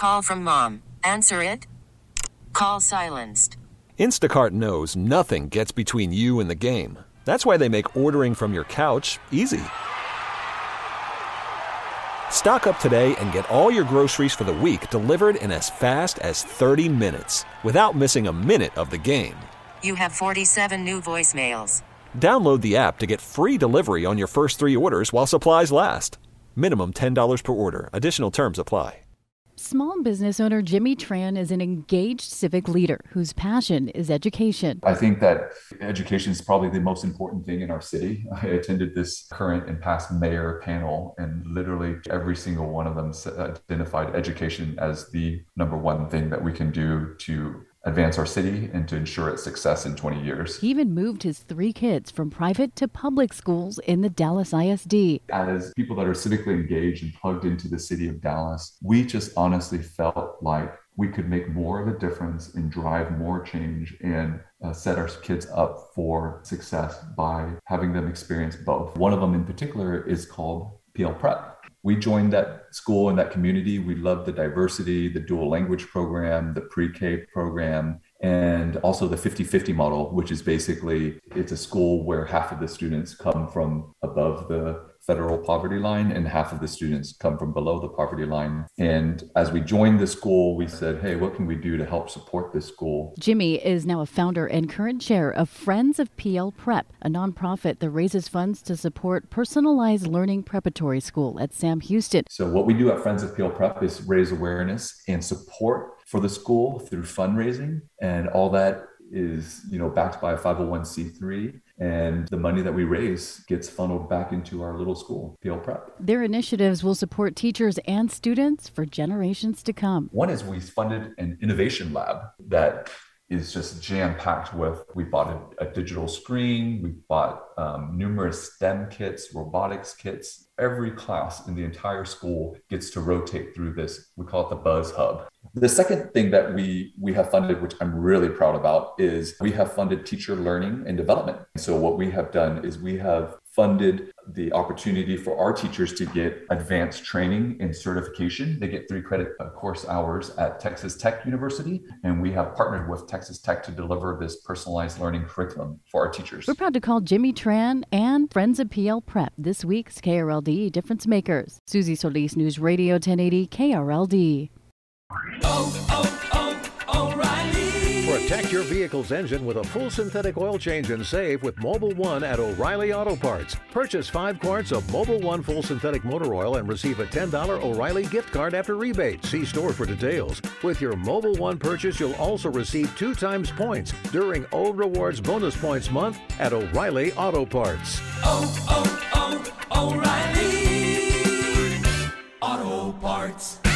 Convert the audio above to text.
call from mom. Answer it. Call silenced. Instacart knows nothing gets between you and the game. That's why they make ordering from your couch easy. Stock up today and get all your groceries for the week delivered in as fast as 30 minutes without missing a minute of the game. You have 47 new voicemails. Download the app to get free delivery on your first 3 orders while supplies last. Minimum $10 per order. Additional terms apply. Small business owner Jimmy Tran is an engaged civic leader whose passion is education. I think that education is probably the most important thing in our city. I attended this current and past mayor panel, and literally every single one of them identified education as the number one thing that we can do to advance our city and to ensure its success in 20 years. He even moved his 3 kids from private to public schools in the Dallas ISD. As people that are civically engaged and plugged into the city of Dallas, we just honestly felt like we could make more of a difference and drive more change and set our kids up for success by having them experience both. One of them in particular is called PL Prep. We joined that school and that community. We love the diversity, the dual language program, the pre-K program, and also the 50-50 model, which is basically, it's a school where half of the students come from above the federal poverty line and half of the students come from below the poverty line. And as we joined the school, we said, hey, what can we do to help support this school? Jimmy is now a founder and current chair of Friends of PL Prep, a nonprofit that raises funds to support personalized learning preparatory school at Sam Houston. So what we do at Friends of PL Prep is raise awareness and support for the school through fundraising, and all that is, backed by a 501c3, and the money that we raise gets funneled back into our little school, PL Prep. Their initiatives will support teachers and students for generations to come. One is we funded an innovation lab that is just jam-packed with, we bought a digital screen, we bought numerous STEM kits, robotics kits. Every class in the entire school gets to rotate through this. We call it the Buzz Hub. The second thing that we have funded, which I'm really proud about, is we have funded teacher learning and development. So what we have done is we have funded the opportunity for our teachers to get advanced training and certification. They get 3 credit course hours at Texas Tech University, and we have partnered with Texas Tech to deliver this personalized learning curriculum for our teachers. We're proud to call Jimmy Tran and Friends of PL Prep this week's KRLD Difference Makers. Susie Solis, News Radio 1080 KRLD. O'Reilly. Protect your vehicle's engine with a full synthetic oil change and save with Mobil 1 at O'Reilly Auto Parts. Purchase 5 quarts of Mobil 1 full synthetic motor oil and receive a $10 O'Reilly gift card after rebate. See store for details. With your Mobil 1 purchase, you'll also receive 2 times points during O Rewards Bonus Points Month at O'Reilly Auto Parts. O'Reilly Auto Parts.